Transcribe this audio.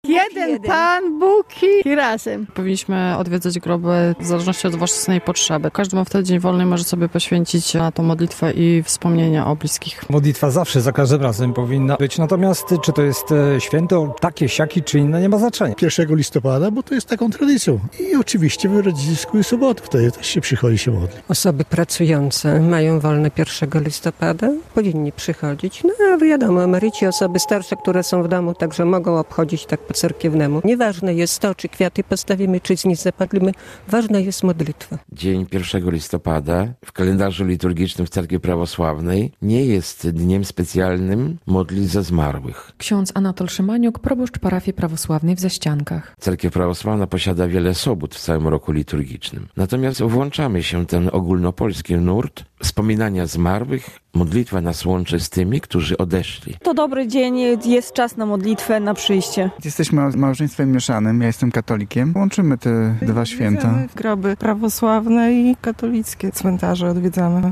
Jeden Pan, Bóg i razem. Powinniśmy odwiedzać groby w zależności od własnej potrzeby. Każdy ma wtedy dzień wolny, może sobie poświęcić na tą modlitwę i wspomnienia o bliskich. Modlitwa zawsze, za każdym razem powinna być. Natomiast czy to jest święto takie, siaki, czy inne, nie ma znaczenia. 1 listopada, bo to jest taką tradycją. I oczywiście w Radziecku i sobotę wtedy też się przychodzi się modlić. Osoby pracujące mają wolne 1 listopada, powinni przychodzić. No a wiadomo, emeryci, osoby starsze, które są w domu, także mogą obchodzić tak po cerkiewnemu. Nieważne jest to, czy kwiaty postawimy, czy znicz zapalimy. Ważna jest modlitwa. Dzień 1 listopada w kalendarzu liturgicznym w Cerkwi Prawosławnej nie jest dniem specjalnym modlitw za zmarłych. Ksiądz Anatol Szymaniuk, proboszcz parafii prawosławnej w Zaściankach. Cerkiew Prawosławna posiada wiele sobót w całym roku liturgicznym. Natomiast włączamy się ten ogólnopolski nurt wspominania zmarłych. Modlitwa nas łączy z tymi, którzy odeszli. To dobry dzień, jest czas na modlitwę, na przyjście. Jesteśmy małżeństwem mieszanym, ja jestem katolikiem. Łączymy te dwa święta. Groby prawosławne i katolickie cmentarze odwiedzamy.